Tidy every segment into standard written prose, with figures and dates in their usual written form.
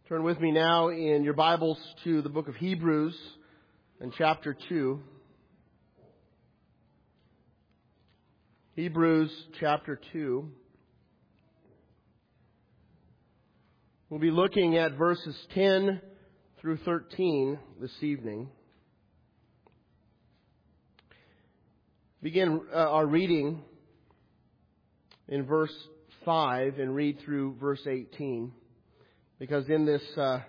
Turn with me now in your Bibles to the book of Hebrews and chapter 2. Hebrews chapter 2. We'll be looking at verses 10 through 13 this evening. Begin our reading in verse 5 and read through verse 18. Because in this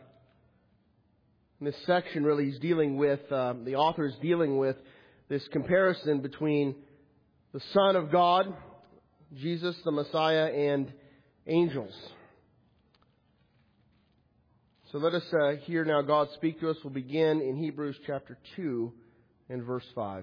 section, really, he's dealing with, the author is dealing with this comparison between the Son of God, Jesus the Messiah, and angels. So let us hear now God speak to us. We'll begin in Hebrews chapter 2 and verse 5.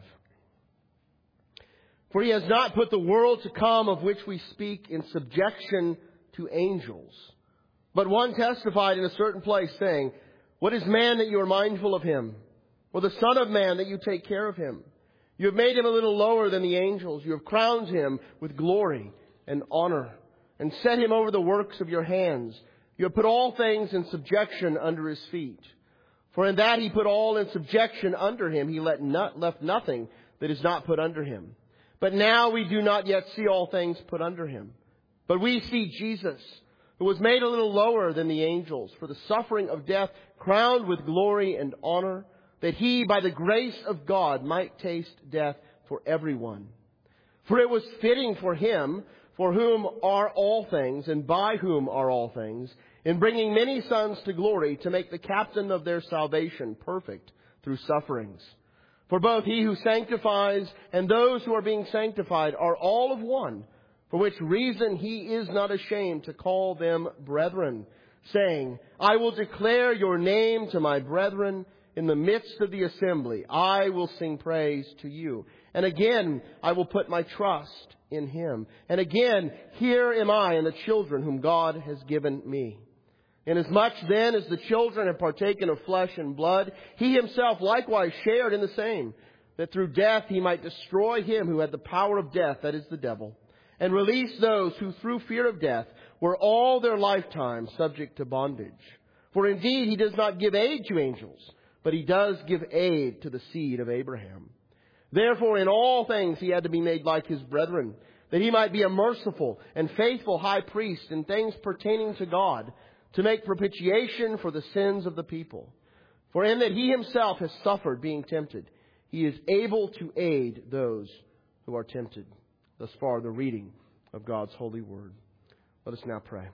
For he has not put the world to come of which we speak in subjection to angels. But one testified in a certain place, saying, What is man that you are mindful of him? Or the Son of Man that you take care of him? You have made him a little lower than the angels. You have crowned him with glory and honor, and set him over the works of your hands. You have put all things in subjection under his feet. For in that he put all in subjection under him, he left nothing that is not put under him. But now we do not yet see all things put under him. But we see Jesus, who was made a little lower than the angels, for the suffering of death, crowned with glory and honor, that he, by the grace of God, might taste death for everyone. For it was fitting for him, for whom are all things, and by whom are all things, in bringing many sons to glory, to make the captain of their salvation perfect through sufferings. For both he who sanctifies and those who are being sanctified are all of one, for which reason he is not ashamed to call them brethren, saying, I will declare your name to my brethren in the midst of the assembly. I will sing praise to you. And again, I will put my trust in him. And again, here am I and the children whom God has given me. Inasmuch then as the children have partaken of flesh and blood, he himself likewise shared in the same, that through death he might destroy him who had the power of death, that is the devil, and release those who through fear of death were all their lifetime subject to bondage. For indeed he does not give aid to angels, but he does give aid to the seed of Abraham. Therefore in all things he had to be made like his brethren, that he might be a merciful and faithful high priest in things pertaining to God, to make propitiation for the sins of the people. For in that he himself has suffered being tempted, he is able to aid those who are tempted. Thus far, the reading of God's holy word. Let us now pray.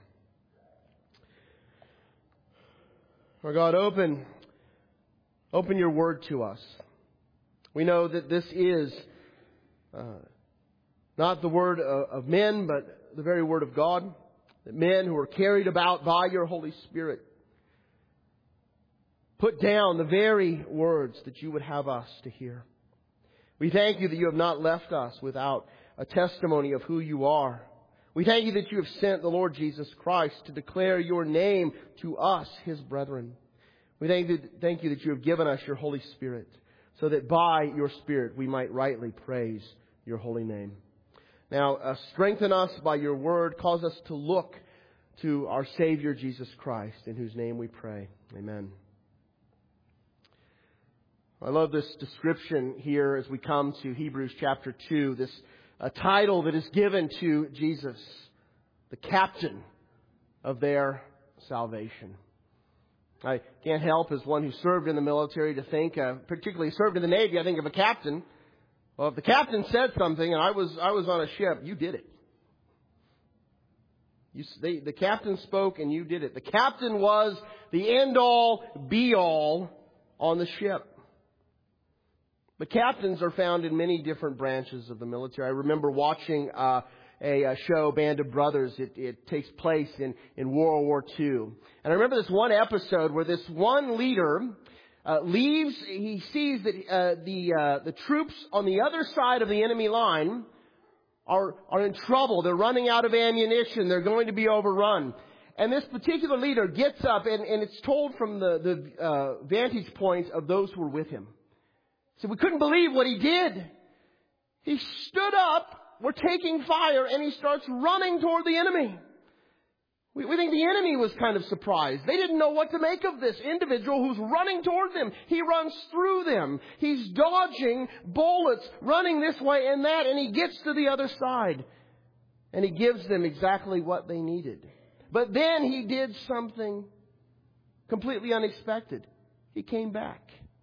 Our God, open your word to us. We know that this is not the word of men, but the very word of God. That men who are carried about by your Holy Spirit put down the very words that you would have us to hear. We thank you that you have not left us without a testimony of who you are. We thank you that you have sent the Lord Jesus Christ to declare your name to us, his brethren. We thank you that you have given us your Holy Spirit, so that by your Spirit we might rightly praise your holy name. Now, strengthen us by your word. Cause us to look to our Savior, Jesus Christ, in whose name we pray. Amen. I love this description here as we come to Hebrews chapter 2, this title that is given to Jesus, the captain of their salvation. I can't help, as one who served in the military, to think, particularly served in the Navy, I think of a captain. Well, if the captain said something and I was on a ship, you did it. The captain spoke and you did it. The captain was the end-all, be-all on the ship. But captains are found in many different branches of the military. I remember watching a show, Band of Brothers. It takes place in World War II. And I remember this one episode where this one leader leaves. He sees that the troops on the other side of the enemy line are in trouble. They're running out of ammunition. They're going to be overrun. And this particular leader gets up, and it's told from the vantage point of those who were with him. So we couldn't believe what he did. He stood up, we're taking fire, and he starts running toward the enemy. We think the enemy was kind of surprised. They didn't know what to make of this individual who's running toward them. He runs through them. He's dodging bullets, running this way and that, and he gets to the other side. And he gives them exactly what they needed. But then he did something completely unexpected. He came back.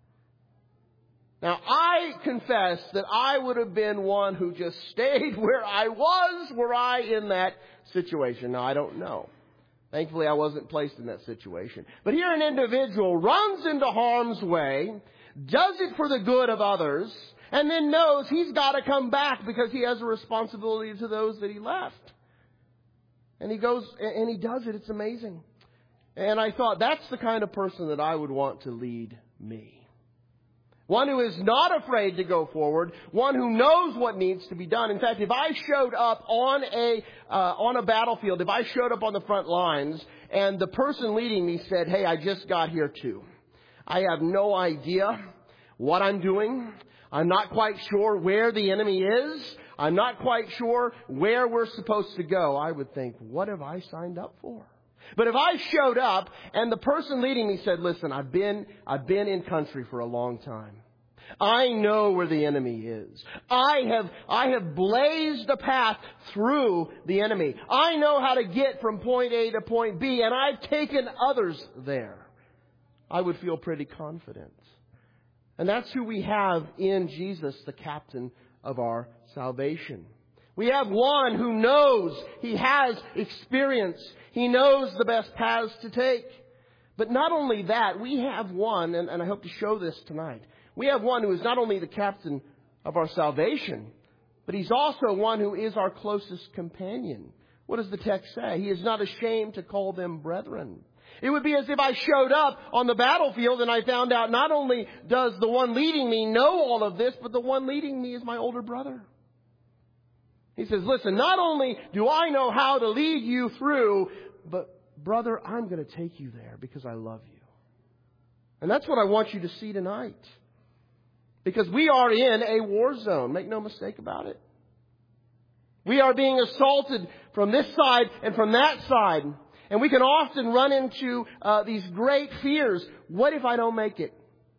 Now, I confess that I would have been one who just stayed where I was, were I in that situation. Now, I don't know. Thankfully, I wasn't placed in that situation. But here an individual runs into harm's way, does it for the good of others, and then knows he's got to come back because he has a responsibility to those that he left. And he goes and he does it. It's amazing. And I thought, that's the kind of person that I would want to lead me. One who is not afraid to go forward. One who knows what needs to be done. In fact, if I showed up on a battlefield, if I showed up on the front lines and the person leading me said, "Hey, I just got here too. I have no idea what I'm doing. I'm not quite sure where the enemy is. I'm not quite sure where we're supposed to go," I would think, what have I signed up for? But if I showed up and the person leading me said, "Listen, I've been in country for a long time. I know where the enemy is. I have blazed a path through the enemy. I know how to get from point A to point B, and I've taken others there," I would feel pretty confident. And that's who we have in Jesus, the captain of our salvation. We have one who knows. He has experience. He knows the best paths to take. But not only that, we have one, and I hope to show this tonight. We have one who is not only the captain of our salvation, but he's also one who is our closest companion. What does the text say? He is not ashamed to call them brethren. It would be as if I showed up on the battlefield and I found out not only does the one leading me know all of this, but the one leading me is my older brother. He says, "Listen, not only do I know how to lead you through, but brother, I'm going to take you there because I love you." And that's what I want you to see tonight. Because we are in a war zone. Make no mistake about it. We are being assaulted from this side and from that side. And we can often run into these great fears. What if I don't make it?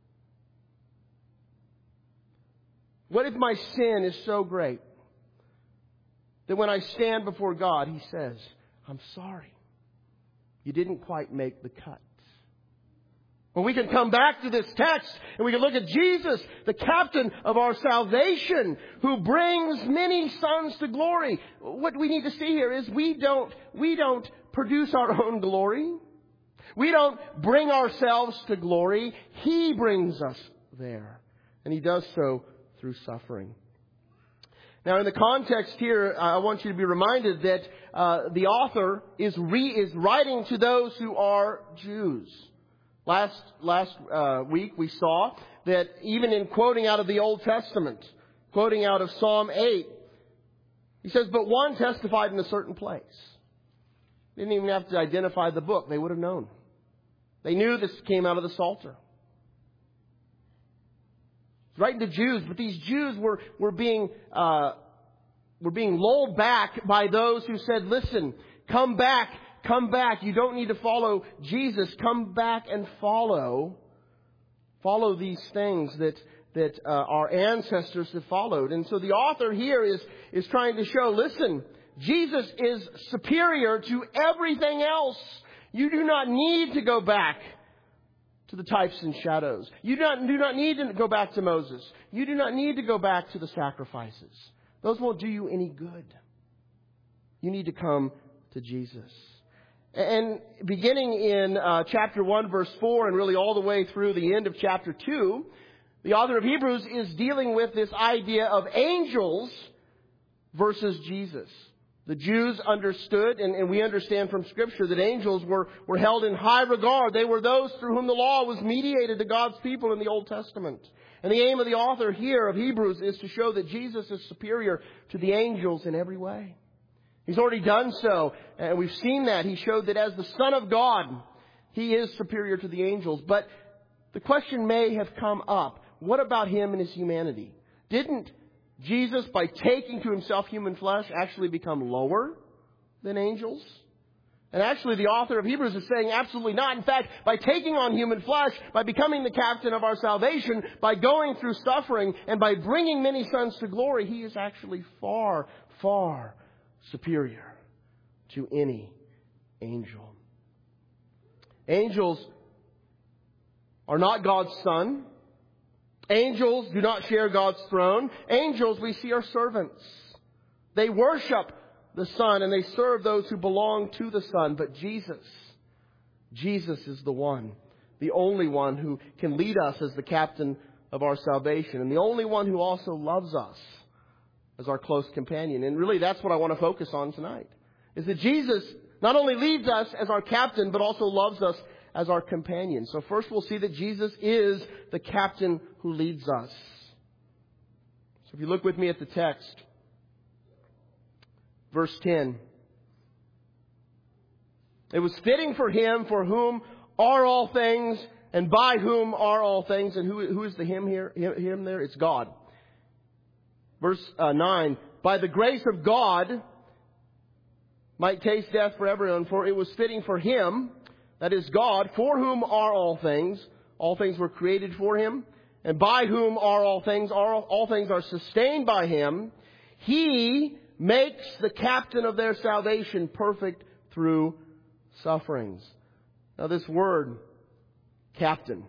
What if my sin is so great that when I stand before God, He says, "I'm sorry. You didn't quite make the cut." Well, we can come back to this text and we can look at Jesus, the captain of our salvation, who brings many sons to glory. What we need to see here is we don't produce our own glory. We don't bring ourselves to glory. He brings us there. And He does so through suffering. Now, in the context here, I want you to be reminded that the author is writing to those who are Jews. Last week we saw that even in quoting out of the Old Testament, quoting out of Psalm 8, he says, "But one testified in a certain place." They didn't even have to identify the book. They would have known. They knew this came out of the Psalter. It's writing to Jews, but these Jews were being lulled back by those who said, "Listen, come back. Come back. You don't need to follow Jesus. Come back and follow these things that our ancestors have followed." And so the author here is trying to show, listen, Jesus is superior to everything else. You do not need to go back to the types and shadows. You do not need to go back to Moses. You do not need to go back to the sacrifices. Those won't do you any good. You need to come to Jesus. And beginning in chapter 1, verse 4, and really all the way through the end of chapter 2, the author of Hebrews is dealing with this idea of angels versus Jesus. The Jews understood, and we understand from Scripture, that angels were held in high regard. They were those through whom the law was mediated to God's people in the Old Testament. And the aim of the author here of Hebrews is to show that Jesus is superior to the angels in every way. He's already done so, and we've seen that. He showed that as the Son of God, He is superior to the angels. But the question may have come up, what about Him and His humanity? Didn't Jesus, by taking to Himself human flesh, actually become lower than angels? And actually, the author of Hebrews is saying absolutely not. In fact, by taking on human flesh, by becoming the captain of our salvation, by going through suffering, and by bringing many sons to glory, He is actually far, far superior to any angel. Angels are not God's Son. Angels do not share God's throne. Angels, we see, are servants. They worship the Son and they serve those who belong to the Son. But Jesus is the one, the only one who can lead us as the captain of our salvation, and the only one who also loves us as our close companion. And really, that's what I want to focus on tonight, is that Jesus not only leads us as our captain, but also loves us as our companion. So first we'll see that Jesus is the captain who leads us. So if you look with me at the text, verse 10. It was fitting for Him for whom are all things and by whom are all things. And who is the Him here? Him there? It's God. Verse 9. By the grace of God might taste death for everyone, for it was fitting for Him, that is God, for whom are all things. All things were created for Him. And by whom are all things? All things are sustained by Him. He makes the captain of their salvation perfect through sufferings. Now this word, captain,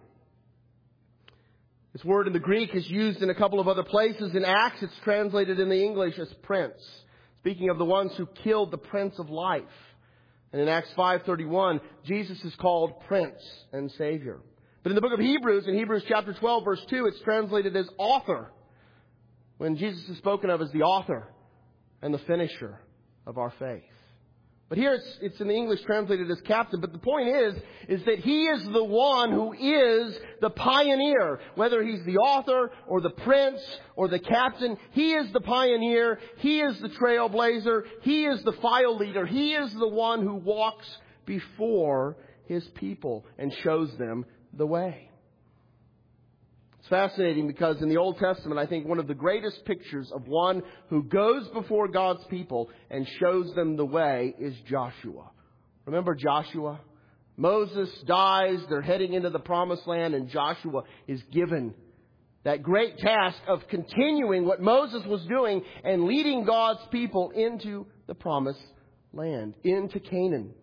this word in the Greek is used in a couple of other places. In Acts, it's translated in the English as prince, speaking of the ones who killed the Prince of Life. And in Acts 5:31, Jesus is called Prince and Savior. But in the book of Hebrews, in Hebrews chapter 12, verse 2, it's translated as author, when Jesus is spoken of as the author and the finisher of our faith. But here it's in the English translated as captain. But the point is that He is the one who is the pioneer. Whether He's the author or the prince or the captain, He is the pioneer. He is the trailblazer. He is the file leader. He is the one who walks before His people and shows them the way. It's fascinating because in the Old Testament, I think one of the greatest pictures of one who goes before God's people and shows them the way is Joshua. Remember Joshua? Moses dies, they're heading into the promised land, and Joshua is given that great task of continuing what Moses was doing and leading God's people into the promised land, into Canaan.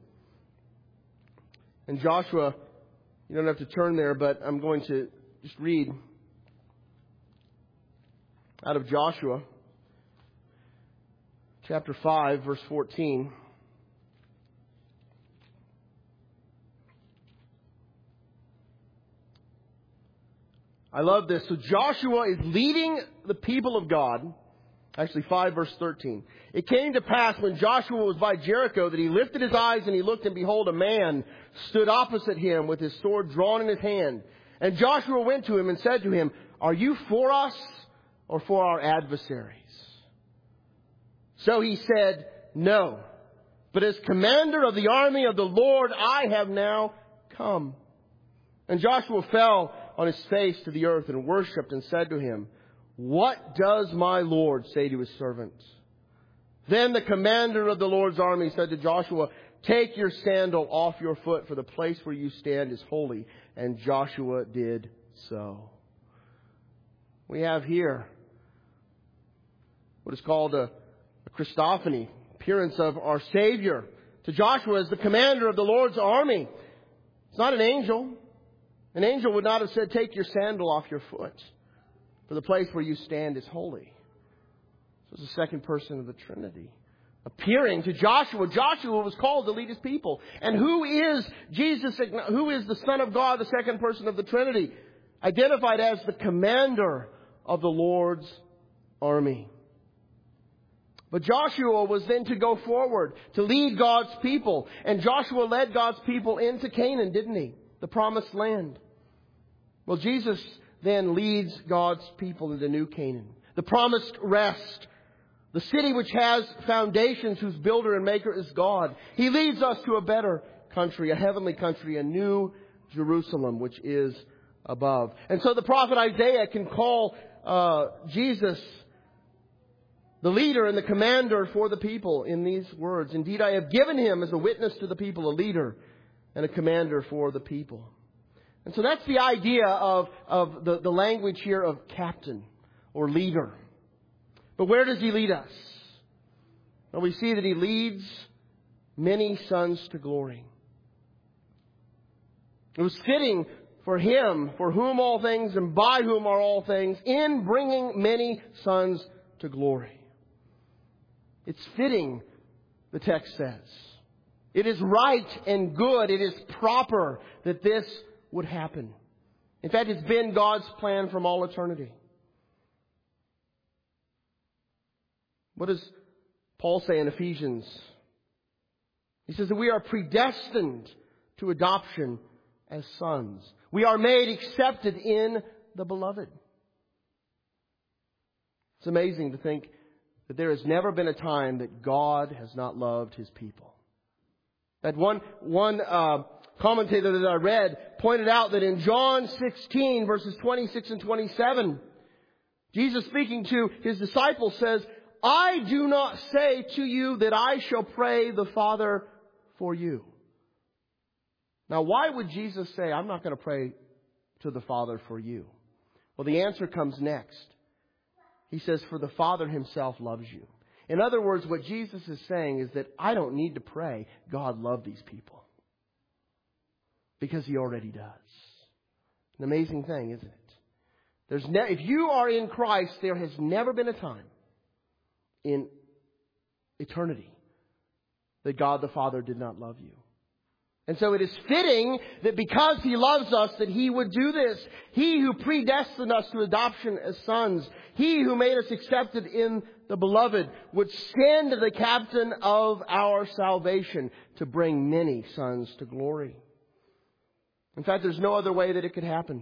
And Joshua, you don't have to turn there, but I'm going to just read out of Joshua, chapter 5, verse 14. I love this. So Joshua is leading the people of God. Actually, 5 verse 13. It came to pass when Joshua was by Jericho that he lifted his eyes and he looked, and behold, a man stood opposite him with his sword drawn in his hand. And Joshua went to him and said to him, "Are you for us or for our adversaries?" So he said, "No, but as commander of the army of the Lord, I have now come." And Joshua fell on his face to the earth and worshipped and said to him, "What does my Lord say to his servant?" Then the commander of the Lord's army said to Joshua, "Take your sandal off your foot, for the place where you stand is holy." And Joshua did so. We have here what is called a Christophany, appearance of our Savior to Joshua as the commander of the Lord's army. It's not an angel. An angel would not have said, "Take your sandal off your foot, for the place where you stand is holy." This is the second person of the Trinity appearing to Joshua. Joshua was called to lead his people. And who is Jesus? Who is the Son of God, the second person of the Trinity? Identified as the commander of the Lord's army. But Joshua was then to go forward to lead God's people. And Joshua led God's people into Canaan, didn't he? The promised land. Well, Jesus then leads God's people into New Canaan, the promised rest, the city which has foundations, whose builder and maker is God. He leads us to a better country, a heavenly country, a new Jerusalem, which is above. And so the prophet Isaiah can call Jesus the leader and the commander for the people in these words. Indeed, I have given him as a witness to the people, a leader and a commander for the people. And so that's the idea of the language here of captain or leader. But where does he lead us? Well, we see that he leads many sons to glory. It was fitting for him, for whom all things and by whom are all things, in bringing many sons to glory. It's fitting, the text says. It is right and good. It is proper that this would happen. In fact, it's been God's plan from all eternity. What does Paul say in Ephesians? He says that we are predestined to adoption as sons. We are made accepted in the Beloved. It's amazing to think that there has never been a time that God has not loved His people. That one commentator that I read pointed out that in John 16 verses 26 and 27, Jesus speaking to His disciples says, I do not say to you that I shall pray the Father for you. Now, why would Jesus say, I'm not going to pray to the Father for you? Well, the answer comes next. He says, for the Father Himself loves you. In other words, what Jesus is saying is that I don't need to pray, God love these people. Because He already does. An amazing thing, isn't it? If you are in Christ, there has never been a time in eternity that God the Father did not love you. And so it is fitting that because He loves us that He would do this. He who predestined us to adoption as sons, He who made us accepted in the Beloved, would send the captain of our salvation to bring many sons to glory. In fact, there's no other way that it could happen.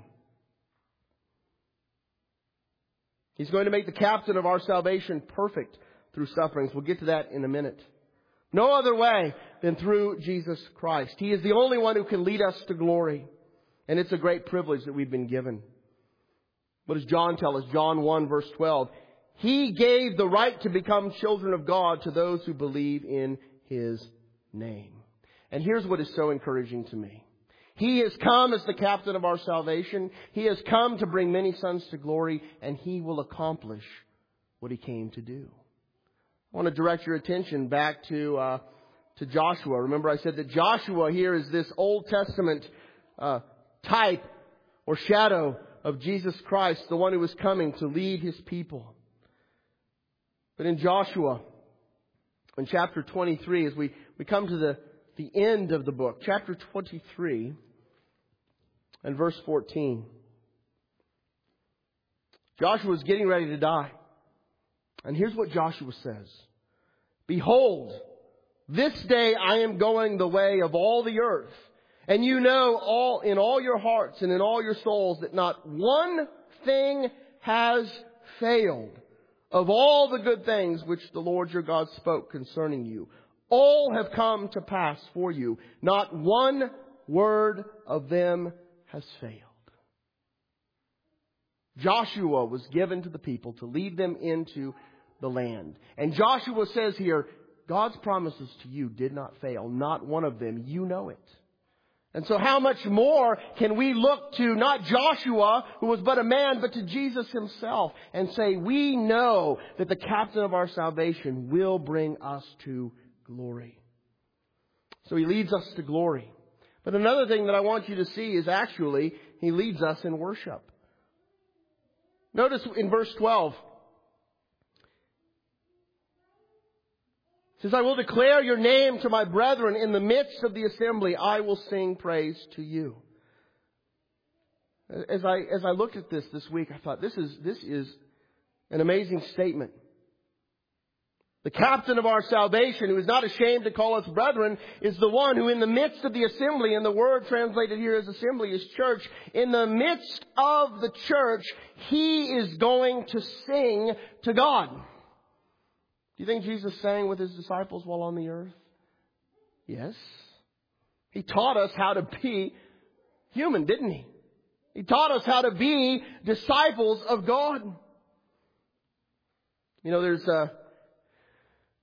He's going to make the captain of our salvation perfect through sufferings. We'll get to that in a minute. No other way than through Jesus Christ. He is the only one who can lead us to glory. And it's a great privilege that we've been given. What does John tell us? John 1 verse 12. He gave the right to become children of God to those who believe in His name. And here's what is so encouraging to me. He has come as the captain of our salvation. He has come to bring many sons to glory, and He will accomplish what He came to do. I want to direct your attention back to Joshua. Remember I said that Joshua here is this Old Testament type or shadow of Jesus Christ, the one who was coming to lead His people. But in Joshua, in chapter 23, as we come to the end of the book, chapter 23 and verse 14. Joshua is getting ready to die. And here's what Joshua says. Behold, this day I am going the way of all the earth. And you know in all your hearts and in all your souls that not one thing has failed of all the good things which the Lord your God spoke concerning you. All have come to pass for you. Not one word of them has failed. Joshua was given to the people to lead them into the land. And Joshua says here, God's promises to you did not fail. Not one of them. You know it. And so how much more can we look to not Joshua, who was but a man, but to Jesus Himself and say, we know that the captain of our salvation will bring us to glory. So He leads us to glory. But another thing that I want you to see is actually He leads us in worship. Notice in verse 12. It says, I will declare your name to my brethren in the midst of the assembly. I will sing praise to you. As I looked at this week, I thought, this is an amazing statement. The captain of our salvation, who is not ashamed to call us brethren, is the one who in the midst of the assembly, and the word translated here as assembly is church, in the midst of the church, He is going to sing to God. Do you think Jesus sang with His disciples while on the earth? Yes. He taught us how to be human, didn't He? He taught us how to be disciples of God. You know, there's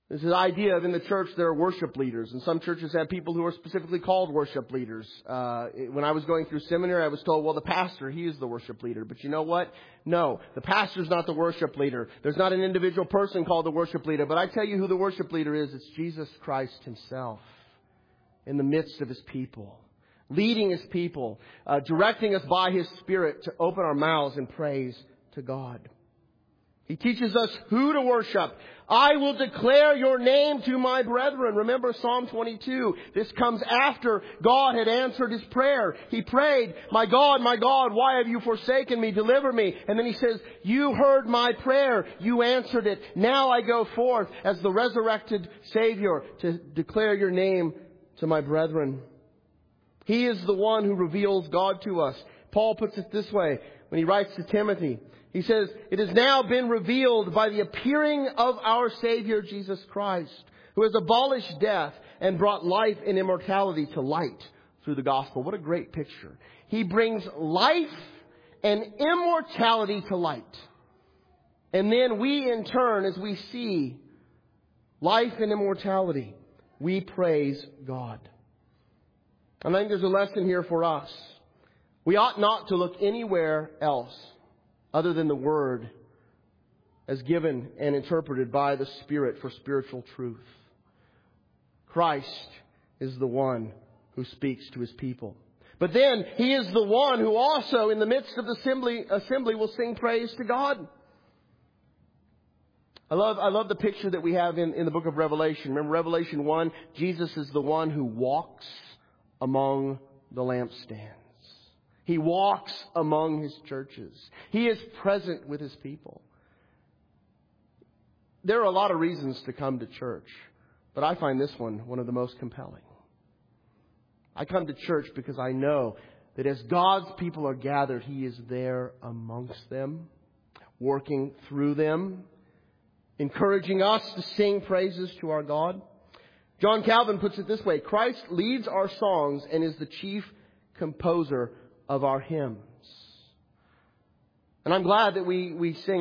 There's this idea of in the church there are worship leaders, and some churches have people who are specifically called worship leaders. When I was going through seminary, I was told, well, the pastor, he is the worship leader. But you know what? No, the pastor's not the worship leader. There's not an individual person called the worship leader. But I tell you who the worship leader is. It's Jesus Christ Himself in the midst of His people, leading His people, directing us by His Spirit to open our mouths in praise to God. He teaches us who to worship. I will declare your name to my brethren. Remember Psalm 22. This comes after God had answered his prayer. He prayed, my God, why have you forsaken me? Deliver me. And then he says, you heard my prayer. You answered it. Now I go forth as the resurrected Savior to declare your name to my brethren. He is the one who reveals God to us. Paul puts it this way when he writes to Timothy. He says, it has now been revealed by the appearing of our Savior Jesus Christ, who has abolished death and brought life and immortality to light through the gospel. What a great picture. He brings life and immortality to light. And then we in turn, as we see life and immortality, we praise God. And I think there's a lesson here for us. We ought not to look anywhere else other than the Word as given and interpreted by the Spirit for spiritual truth. Christ is the one who speaks to His people. But then He is the one who also in the midst of the assembly will sing praise to God. I love the picture that we have in the book of Revelation. Remember Revelation 1? Jesus is the one who walks among the lampstands. He walks among His churches. He is present with His people. There are a lot of reasons to come to church, but I find this one of the most compelling. I come to church because I know that as God's people are gathered, He is there amongst them, working through them, encouraging us to sing praises to our God. John Calvin puts it this way: Christ leads our songs and is the chief composer of our hymns. And I'm glad that we sing.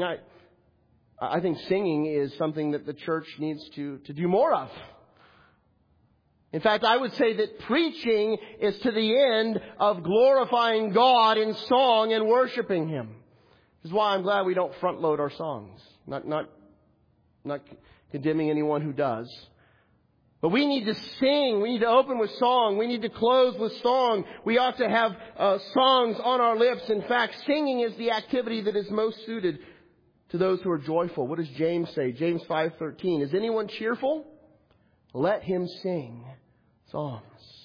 I think singing is something that the church needs to do more of. In fact, I would say that preaching is to the end of glorifying God in song and worshiping Him. This is why I'm glad we don't front load our songs. Not condemning anyone who does. But we need to sing. We need to open with song. We need to close with song. We ought to have songs on our lips. In fact, singing is the activity that is most suited to those who are joyful. What does James say? James 5:13. Is anyone cheerful? Let him sing psalms.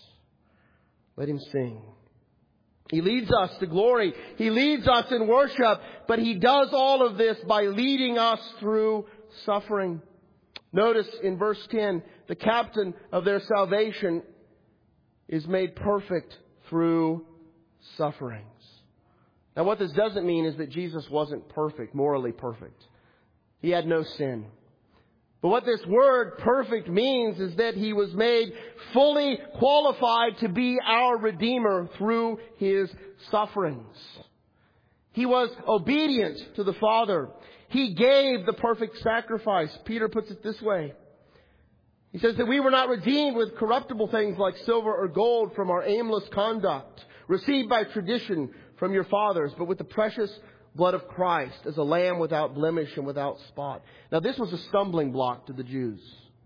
Let him sing. He leads us to glory. He leads us in worship. But He does all of this by leading us through suffering. Notice in verse 10, the captain of their salvation is made perfect through sufferings. Now what this doesn't mean is that Jesus wasn't perfect, morally perfect. He had no sin. But what this word perfect means is that He was made fully qualified to be our Redeemer through His sufferings. He was obedient to the Father. He gave the perfect sacrifice. Peter puts it this way. He says that we were not redeemed with corruptible things like silver or gold from our aimless conduct, received by tradition from your fathers, but with the precious blood of Christ as a lamb without blemish and without spot. Now this was a stumbling block to the Jews.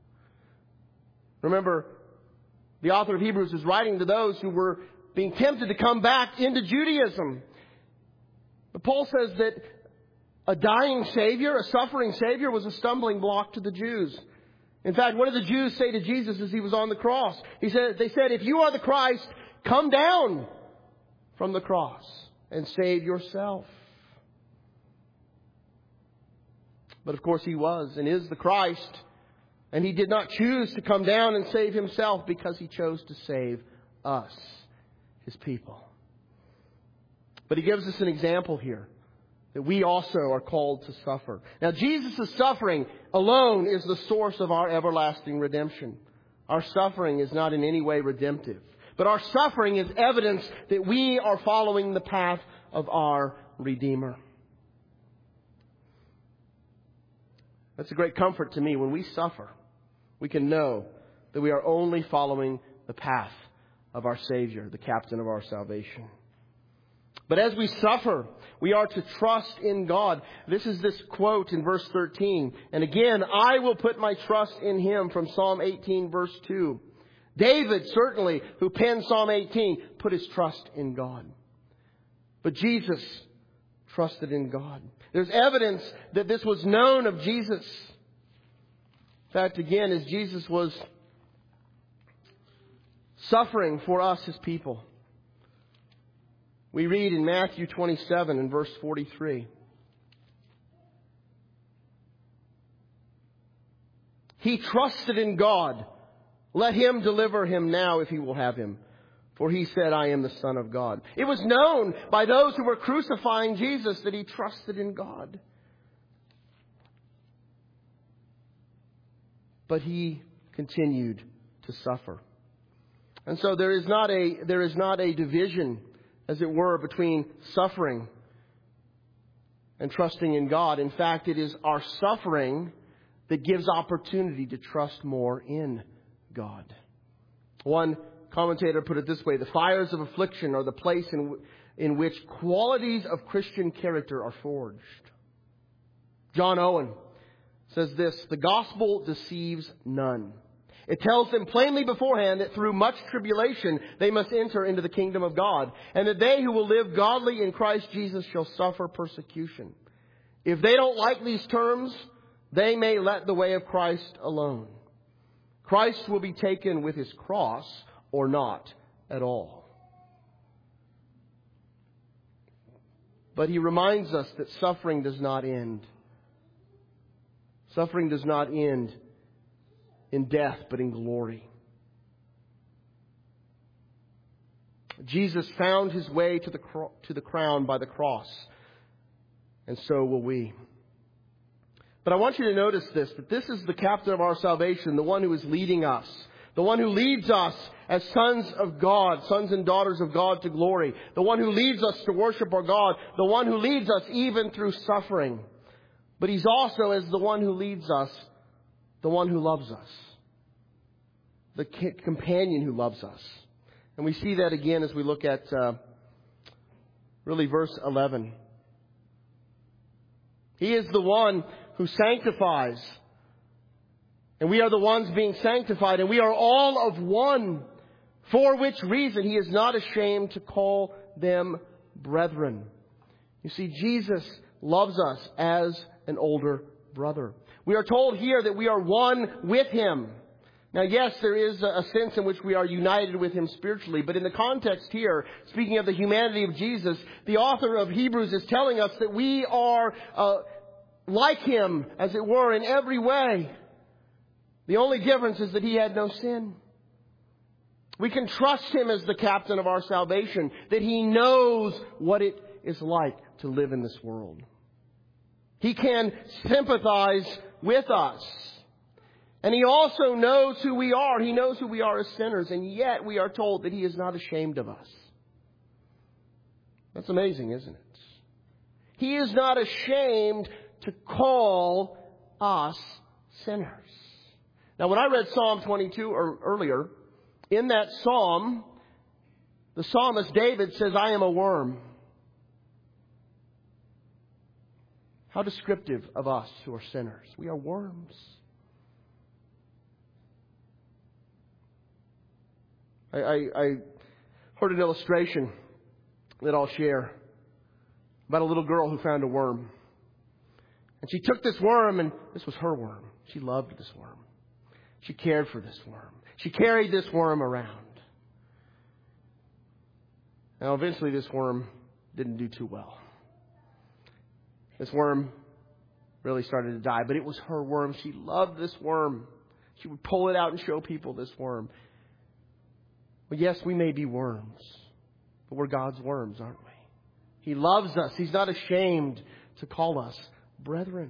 Remember, the author of Hebrews is writing to those who were being tempted to come back into Judaism. But Paul says that a dying Savior, a suffering Savior, was a stumbling block to the Jews. In fact, what did the Jews say to Jesus as He was on the cross? They said, if you are the Christ, come down from the cross and save yourself. But of course He was and is the Christ. And He did not choose to come down and save Himself because He chose to save us, His people. But He gives us an example here that we also are called to suffer. Now, Jesus' suffering alone is the source of our everlasting redemption. Our suffering is not in any way redemptive. But our suffering is evidence that we are following the path of our Redeemer. That's a great comfort to me when we suffer. we can know that we are only following the path of our Savior, the captain of our salvation. But as we suffer, we are to trust in God. This is this quote in verse 13. And again, I will put my trust in Him, from Psalm 18, verse 2. David, certainly, who penned Psalm 18, put his trust in God. But Jesus trusted in God. There's evidence that this was known of Jesus. In fact, again, as Jesus was suffering for us, His people, we read in Matthew 27 and verse 43. He trusted in God. Let Him deliver him now if He will have him. For He said, I am the Son of God. It was known by those who were crucifying Jesus that He trusted in God. But He continued to suffer. And so there is not a division, as it were, between suffering and trusting in God. In fact, it is our suffering that gives opportunity to trust more in God. One commentator put it this way: the fires of affliction are the place in which qualities of Christian character are forged. John Owen says this: the gospel deceives none. It tells them plainly beforehand that through much tribulation they must enter into the kingdom of God, and that they who will live godly in Christ Jesus shall suffer persecution. If they don't like these terms, they may let the way of Christ alone. Christ will be taken with His cross or not at all. But he reminds us that suffering does not end. Suffering does not end in death, but in glory. Jesus found His way to the crown by the cross, and so will we. But I want you to notice this, that this is the captain of our salvation, the one who is leading us, the one who leads us as sons of God, sons and daughters of God to glory, the one who leads us to worship our God, the one who leads us even through suffering. But He's also, as the one who leads us, the one who loves us, the companion who loves us. And we see that again as we look at really verse 11. He is the one who sanctifies. And we are the ones being sanctified. And we are all of one. For which reason He is not ashamed to call them brethren. You see, Jesus loves us as an older brother. We are told here that we are one with Him. Now, yes, there is a sense in which we are united with Him spiritually. But in the context here, speaking of the humanity of Jesus, the author of Hebrews is telling us that we are like Him, as it were, in every way. The only difference is that He had no sin. We can trust Him as the captain of our salvation, that He knows what it is like to live in this world. He can sympathize with us. And He also knows who we are. He knows who we are as sinners. And yet we are told that He is not ashamed of us. That's amazing, isn't it? He is not ashamed to call us sinners. Now, when I read Psalm 22 earlier, in that psalm, the psalmist David says, I am a worm. How descriptive of us who are sinners. We are worms. I heard an illustration that I'll share about a little girl who found a worm. And she took this worm, and this was her worm. She loved this worm. She cared for this worm. She carried this worm around. Now, eventually this worm didn't do too well. This worm really started to die, but it was her worm. She loved this worm. She would pull it out and show people this worm. Well, yes, we may be worms, but we're God's worms, aren't we? He loves us. He's not ashamed to call us brethren.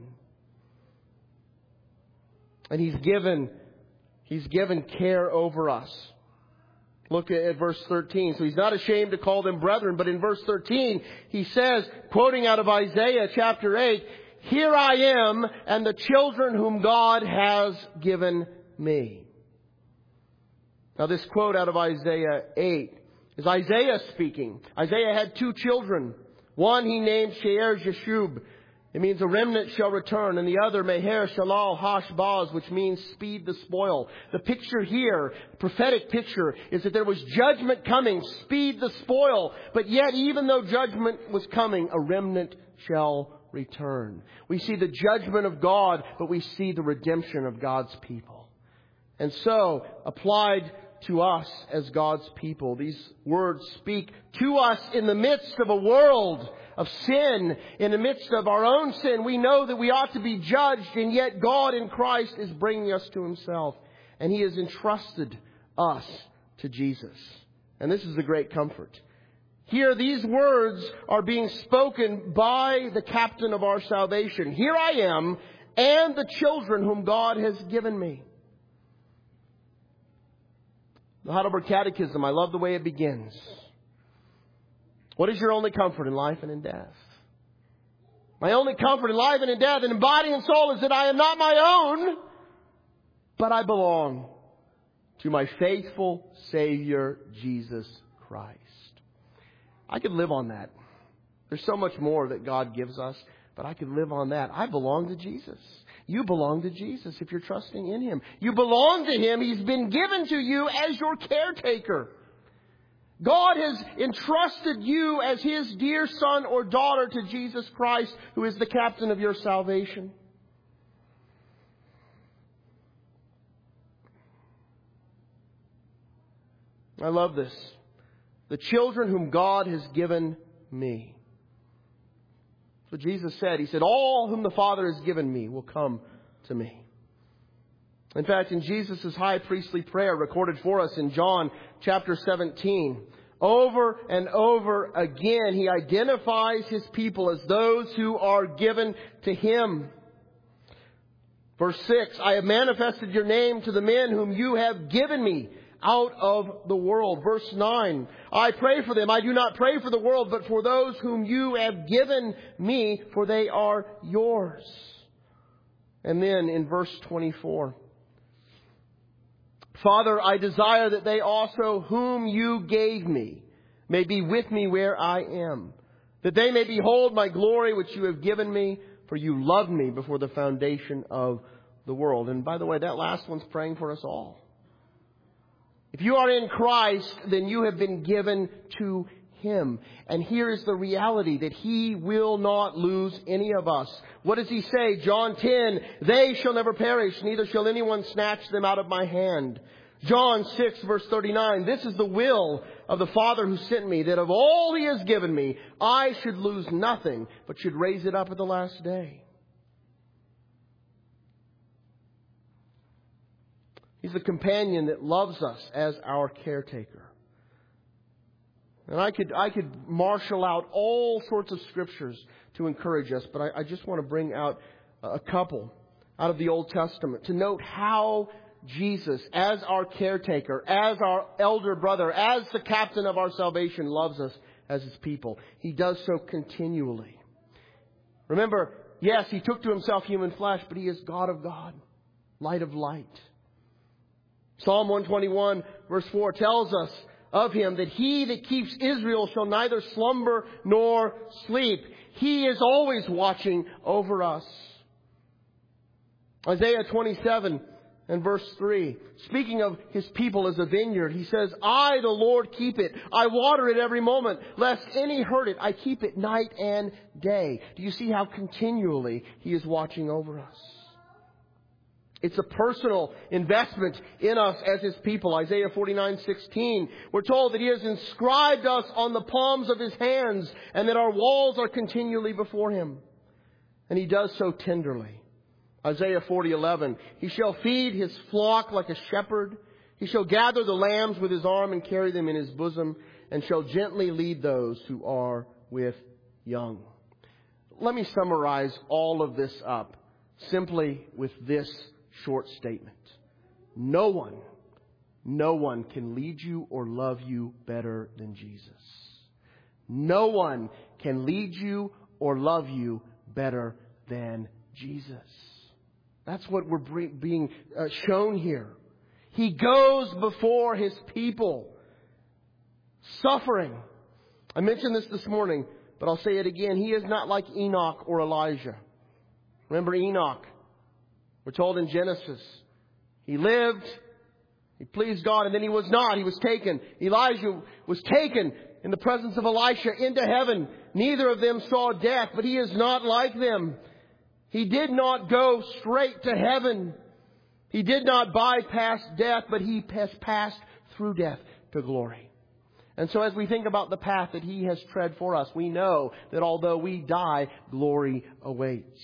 And He's given care over us. Look at verse 13. So He's not ashamed to call them brethren. But in verse 13, He says, quoting out of Isaiah chapter 8, Here I am and the children whom God has given me. Now this quote out of Isaiah 8 is Isaiah speaking. Isaiah had two children. One he named Shear-Jashub. It means a remnant shall return. And the other, Meher Shalal Hashbaz, which means speed the spoil. The picture here, prophetic picture, is that there was judgment coming, speed the spoil. But yet, even though judgment was coming, a remnant shall return. We see the judgment of God, but we see the redemption of God's people. And so, applied to us as God's people, these words speak to us in the midst of a world of sin, in the midst of our own sin. We know that we ought to be judged, and yet God in Christ is bringing us to Himself. And He has entrusted us to Jesus. And this is a great comfort. Here, these words are being spoken by the captain of our salvation. Here I am, and the children whom God has given me. The Heidelberg Catechism, I love the way it begins. What is your only comfort in life and in death? My only comfort in life and in death and in body and soul is that I am not my own, but I belong to my faithful Savior, Jesus Christ. I could live on that. There's so much more that God gives us, but I could live on that. I belong to Jesus. You belong to Jesus if you're trusting in Him. You belong to Him. He's been given to you as your caretaker. God has entrusted you as His dear son or daughter to Jesus Christ, who is the captain of your salvation. I love this. The children whom God has given me. So Jesus said, He said, all whom the Father has given me will come to me. In fact, in Jesus' high priestly prayer recorded for us in John chapter 17, over and over again, He identifies His people as those who are given to Him. Verse 6, I have manifested your name to the men whom you have given me out of the world. Verse 9, I pray for them. I do not pray for the world, but for those whom you have given me, for they are yours. And then in verse 24, Father, I desire that they also whom you gave me may be with me where I am, that they may behold my glory which you have given me, for you loved me before the foundation of the world. And by the way, that last one's praying for us all. If you are in Christ, then you have been given to Him. And here is the reality that He will not lose any of us. What does He say? John 10, they shall never perish, neither shall anyone snatch them out of my hand. John 6 verse 39, this is the will of the Father who sent me, that of all He has given me, I should lose nothing, but should raise it up at the last day. He's the companion that loves us as our caretaker. And I could marshal out all sorts of scriptures to encourage us, but I just want to bring out a couple out of the Old Testament to note how Jesus, as our caretaker, as our elder brother, as the captain of our salvation, loves us as His people. He does so continually. Remember, yes, He took to Himself human flesh, but He is God of God, light of light. Psalm 121 verse 4 tells us of Him that He that keeps Israel shall neither slumber nor sleep. He is always watching over us. Isaiah 27 and verse 3, speaking of His people as a vineyard, He says, I, the Lord, keep it. I water it every moment, lest any hurt it. I keep it night and day. Do you see how continually He is watching over us? It's a personal investment in us as His people. Isaiah 49:16. We're told that He has inscribed us on the palms of His hands and that our walls are continually before Him. And He does so tenderly. Isaiah 40:11. He shall feed His flock like a shepherd. He shall gather the lambs with His arm and carry them in His bosom, and shall gently lead those who are with young. Let me summarize all of this up simply with this short statement. No one can lead you or love you better than Jesus. No one can lead you or love you better than Jesus. That's what we're being shown here. He goes before His people, suffering. I mentioned this morning, but I'll say it again. He is not like Enoch or Elijah. Remember Enoch? We're told in Genesis, he lived, he pleased God, and then he was not. He was taken. Elijah was taken in the presence of Elisha into heaven. Neither of them saw death, but he is not like them. He did not go straight to heaven. He did not bypass death, but he has passed through death to glory. And so as we think about the path that He has tread for us, we know that although we die, glory awaits.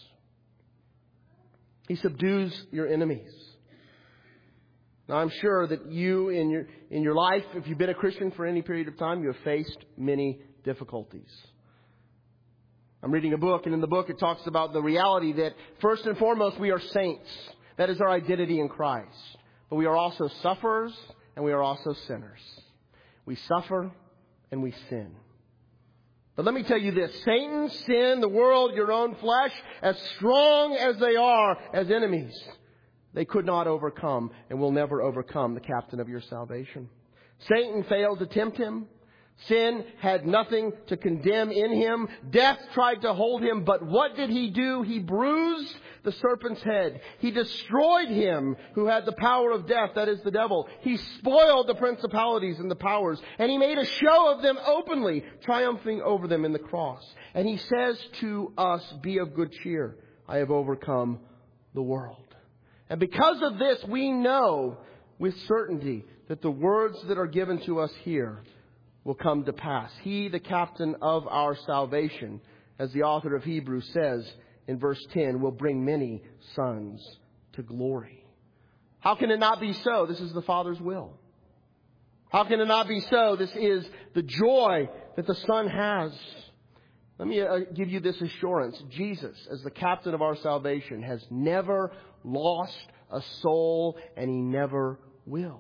He subdues your enemies. Now I'm sure that you in your life, if you've been a Christian for any period of time, you have faced many difficulties. I'm reading a book, and in the book it talks about the reality that first and foremost we are saints. That is our identity in Christ. But we are also sufferers and we are also sinners. We suffer and we sin. But let me tell you this. Satan, sin, the world, your own flesh, as strong as they are as enemies, they could not overcome and will never overcome the captain of your salvation. Satan failed to tempt Him. Sin had nothing to condemn in Him. Death tried to hold Him, but what did He do? He bruised the serpent's head. He destroyed him who had the power of death, that is the devil. He spoiled the principalities and the powers, and He made a show of them openly, triumphing over them in the cross. And He says to us, be of good cheer. I have overcome the world. And because of this, we know with certainty that the words that are given to us here will come to pass. He, the captain of our salvation, as the author of Hebrews says in verse 10, will bring many sons to glory. How can it not be so? This is the Father's will. How can it not be so? This is the joy that the Son has. Let me give you this assurance. Jesus, as the captain of our salvation, has never lost a soul, and He never will.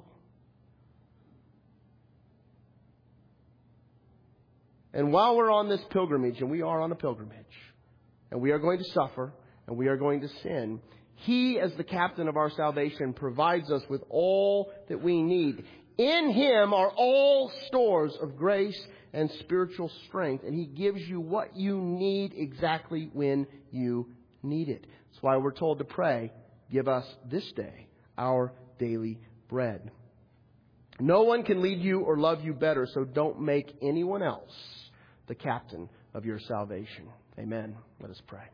And while we're on this pilgrimage, and we are on a pilgrimage, and we are going to suffer, and we are going to sin, He, as the captain of our salvation, provides us with all that we need. In Him are all stores of grace and spiritual strength, and He gives you what you need exactly when you need it. That's why we're told to pray, give us this day our daily bread. No one can lead you or love you better, so don't make anyone else the captain of your salvation. Amen. Let us pray.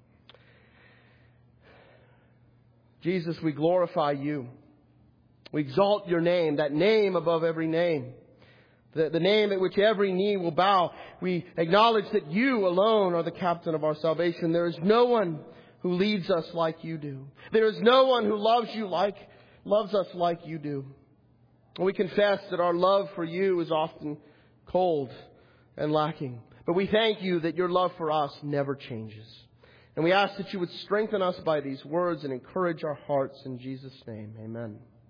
Jesus, we glorify You. We exalt Your name, that name above every name. The name at which every knee will bow. We acknowledge that You alone are the captain of our salvation. There is no one who leads us like You do. There is no one who loves us like You do. And we confess that our love for You is often cold and lacking. But we thank You that Your love for us never changes. And we ask that You would strengthen us by these words and encourage our hearts in Jesus' name. Amen.